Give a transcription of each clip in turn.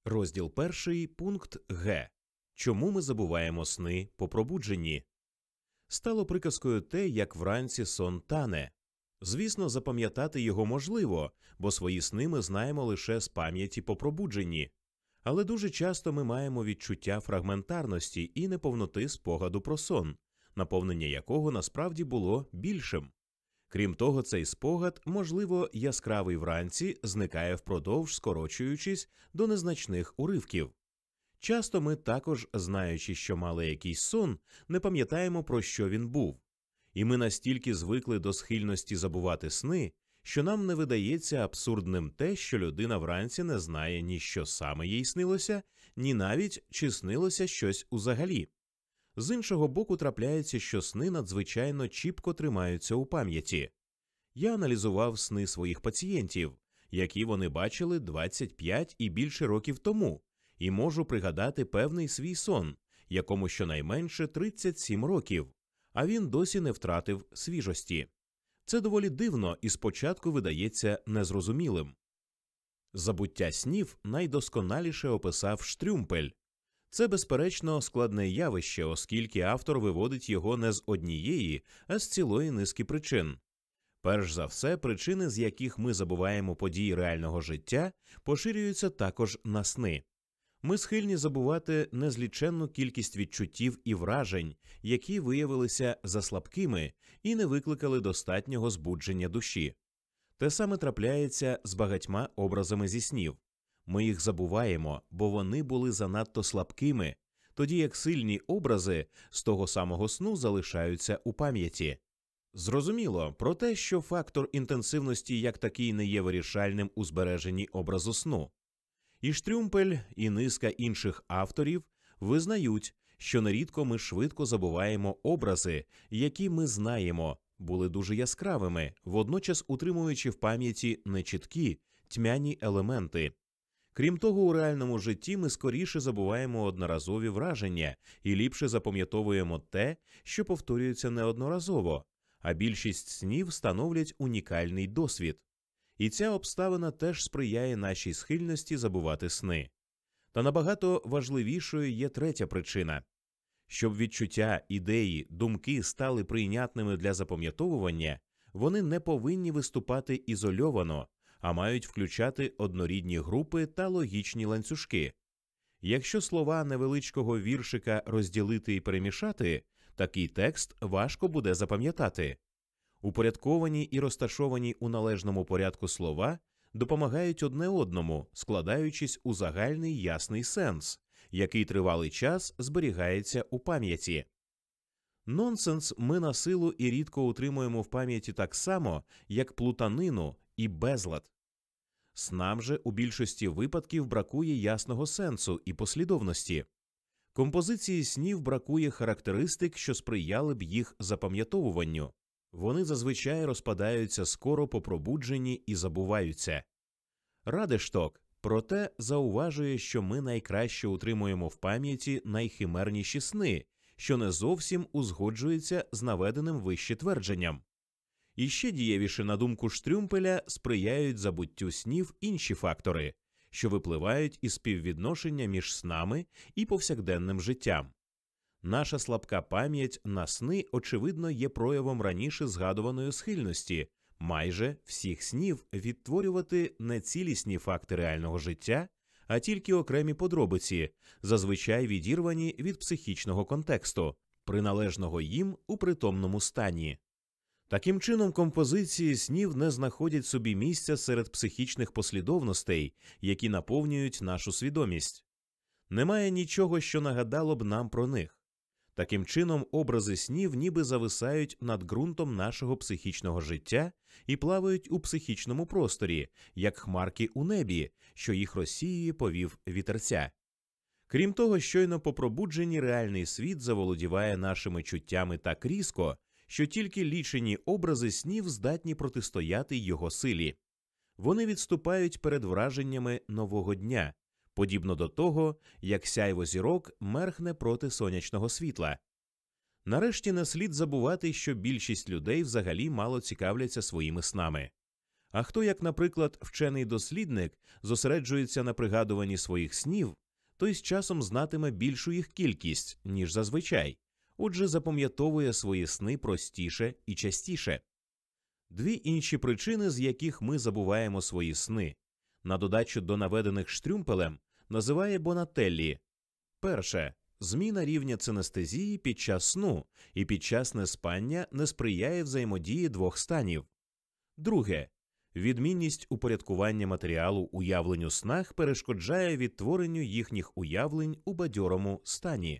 Розділ 1, пункт Г. Чому ми забуваємо сни по пробудженні? Стало приказкою те, як вранці сон тане. Звісно, запам'ятати його можливо, бо свої сни ми знаємо лише з пам'яті по пробудженні. Але дуже часто ми маємо відчуття фрагментарності і неповноти спогаду про сон, наповнення якого насправді було більшим. Крім того, цей спогад, можливо, яскравий вранці, зникає впродовж, скорочуючись до незначних уривків. Часто ми також, знаючи, що мали якийсь сон, не пам'ятаємо, про що він був. І ми настільки звикли до схильності забувати сни, що нам не видається абсурдним те, що людина вранці не знає ні що саме їй снилося, ні навіть чи снилося щось узагалі. З іншого боку, трапляється, що сни надзвичайно чіпко тримаються у пам'яті. Я аналізував сни своїх пацієнтів, які вони бачили 25 і більше років тому, і можу пригадати певний свій сон, якому щонайменше 37 років, а він досі не втратив свіжості. Це доволі дивно і спочатку видається незрозумілим. Забуття снів найдосконаліше описав Штрюмпель. Це, безперечно, складне явище, оскільки автор виводить його не з однієї, а з цілої низки причин. Перш за все, причини, з яких ми забуваємо події реального життя, поширюються також на сни. Ми схильні забувати незліченну кількість відчуттів і вражень, які виявилися заслабкими і не викликали достатнього збудження душі. Те саме трапляється з багатьма образами зі снів. Ми їх забуваємо, бо вони були занадто слабкими, тоді як сильні образи з того самого сну залишаються у пам'яті. Зрозуміло, про те, що фактор інтенсивності як такий не є вирішальним у збереженні образу сну. І Штрюмпель, і низка інших авторів визнають, що нерідко ми швидко забуваємо образи, які ми знаємо, були дуже яскравими, водночас утримуючи в пам'яті нечіткі, тьмяні елементи. Крім того, у реальному житті ми скоріше забуваємо одноразові враження і ліпше запам'ятовуємо те, що повторюється неодноразово, а більшість снів становлять унікальний досвід. І ця обставина теж сприяє нашій схильності забувати сни. Та набагато важливішою є третя причина. Щоб відчуття, ідеї, думки стали прийнятними для запам'ятовування, вони не повинні виступати ізольовано, а мають включати однорідні групи та логічні ланцюжки. Якщо слова невеличкого віршика розділити і перемішати, такий текст важко буде запам'ятати. Упорядковані і розташовані у належному порядку слова допомагають одне одному, складаючись у загальний ясний сенс, який тривалий час зберігається у пам'яті. Нонсенс ми на силу і рідко утримуємо в пам'яті так само, як плутанину і безлад. Снам же у більшості випадків бракує ясного сенсу і послідовності. Композиції снів бракує характеристик, що сприяли б їх запам'ятовуванню. Вони зазвичай розпадаються скоро по пробудженні і забуваються. Радешток, проте, зауважує, що ми найкраще утримуємо в пам'яті найхимерніші сни, що не зовсім узгоджується з наведеним вище твердженням. І ще дієвіше, на думку Штрюмпеля, сприяють забуттю снів інші фактори, що випливають із співвідношення між снами і повсякденним життям. Наша слабка пам'ять на сни, очевидно, є проявом раніше згадуваної схильності майже всіх снів відтворювати не цілісні факти реального життя, а тільки окремі подробиці, зазвичай відірвані від психічного контексту, приналежного їм у притомному стані. Таким чином, композиції снів не знаходять собі місця серед психічних послідовностей, які наповнюють нашу свідомість. Немає нічого, що нагадало б нам про них. Таким чином, образи снів ніби зависають над ґрунтом нашого психічного життя і плавають у психічному просторі, як хмарки у небі, що їх розсіює повів вітерця. Крім того, щойно по пробудженні реальний світ заволодіває нашими чуттями так різко, що тільки лічені образи снів здатні протистояти його силі. Вони відступають перед враженнями нового дня, подібно до того, як сяйво зірок мерхне проти сонячного світла. Нарешті не слід забувати, що більшість людей взагалі мало цікавляться своїми снами. А хто, як, наприклад, вчений-дослідник, зосереджується на пригадуванні своїх снів, той з часом знатиме більшу їх кількість, ніж зазвичай, отже, запам'ятовує свої сни простіше і частіше. Дві інші причини, з яких ми забуваємо свої сни, на додачу до наведених Штрюмпелем, називає Бонателлі. Перше. Зміна рівня синестезії під час сну і під час неспання не сприяє взаємодії двох станів. Друге. Відмінність упорядкування матеріалу уявлень у снах перешкоджає відтворенню їхніх уявлень у бадьорому стані.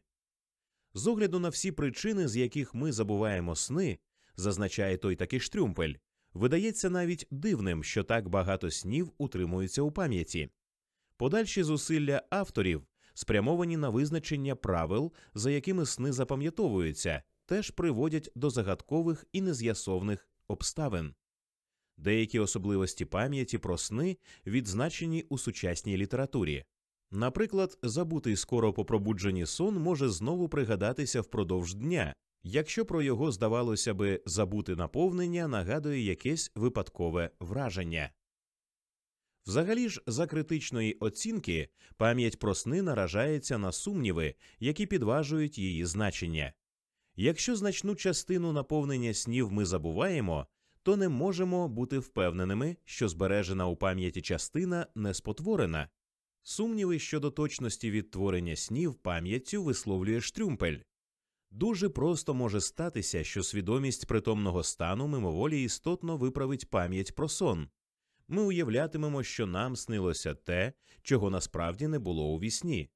З огляду на всі причини, з яких ми забуваємо сни, зазначає той таки Штрюмпель, видається навіть дивним, що так багато снів утримуються у пам'яті. Подальші зусилля авторів, спрямовані на визначення правил, за якими сни запам'ятовуються, теж приводять до загадкових і нез'ясованих обставин. Деякі особливості пам'яті про сни відзначені у сучасній літературі. Наприклад, забутий скоро по пробудженні сон може знову пригадатися впродовж дня, якщо про його, здавалося би, забуте наповнення нагадує якесь випадкове враження. Взагалі ж, за критичної оцінки, пам'ять про сни наражається на сумніви, які підважують її значення. Якщо значну частину наповнення снів ми забуваємо, то не можемо бути впевненими, що збережена у пам'яті частина не спотворена. Сумніви щодо точності відтворення снів пам'яттю висловлює Штрюмпель. Дуже просто може статися, що свідомість притомного стану мимоволі істотно виправить пам'ять про сон. Ми уявлятимемо, що нам снилося те, чого насправді не було у вісні.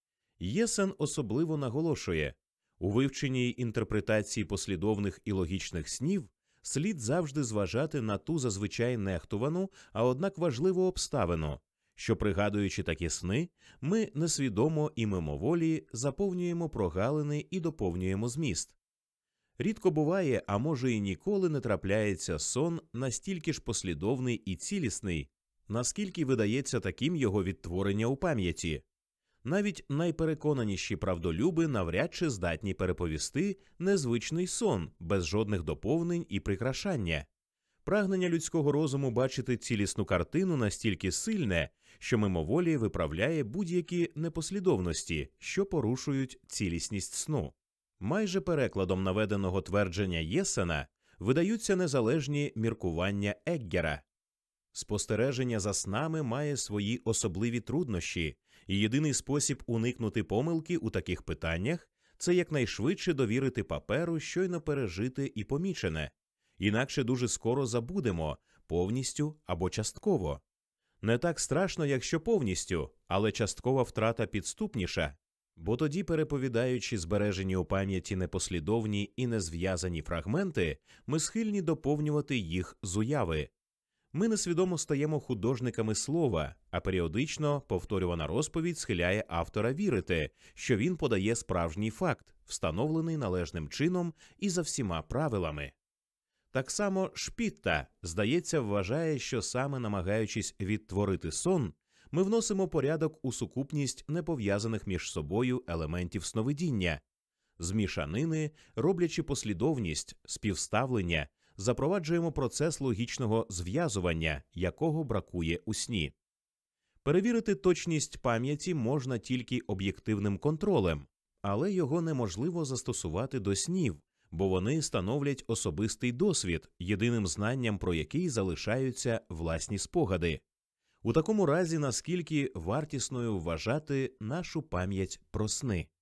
Єсен особливо наголошує, у вивченні й інтерпретації послідовних і логічних снів слід завжди зважати на ту зазвичай нехтувану, а однак важливу обставину, що, пригадуючи такі сни, ми несвідомо і мимоволі заповнюємо прогалини і доповнюємо зміст. Рідко буває, а може і ніколи не трапляється сон настільки ж послідовний і цілісний, наскільки видається таким його відтворення у пам'яті. Навіть найпереконаніші правдолюби навряд чи здатні переповісти незвичний сон без жодних доповнень і прикрашання. Прагнення людського розуму бачити цілісну картину настільки сильне, що мимоволі виправляє будь-які непослідовності, що порушують цілісність сну. Майже перекладом наведеного твердження Єсена видаються незалежні міркування Еггера. Спостереження за снами має свої особливі труднощі, і єдиний спосіб уникнути помилки у таких питаннях – це якнайшвидше довірити паперу щойно пережите і помічене. Інакше дуже скоро забудемо, повністю або частково. Не так страшно, якщо повністю, але часткова втрата підступніша, бо тоді, переповідаючи збережені у пам'яті непослідовні і незв'язані фрагменти, ми схильні доповнювати їх з уяви. Ми несвідомо стаємо художниками слова, а періодично повторювана розповідь схиляє автора вірити, що він подає справжній факт, встановлений належним чином і за всіма правилами. Так само Шпітта, здається, вважає, що саме намагаючись відтворити сон, ми вносимо порядок у сукупність непов'язаних між собою елементів сновидіння, змішанини, роблячи послідовність, співставлення, запроваджуємо процес логічного зв'язування, якого бракує у сні. Перевірити точність пам'яті можна тільки об'єктивним контролем, але його неможливо застосувати до снів, бо вони становлять особистий досвід, єдиним знанням про який залишаються власні спогади. У такому разі, наскільки вартісною вважати нашу пам'ять про сни?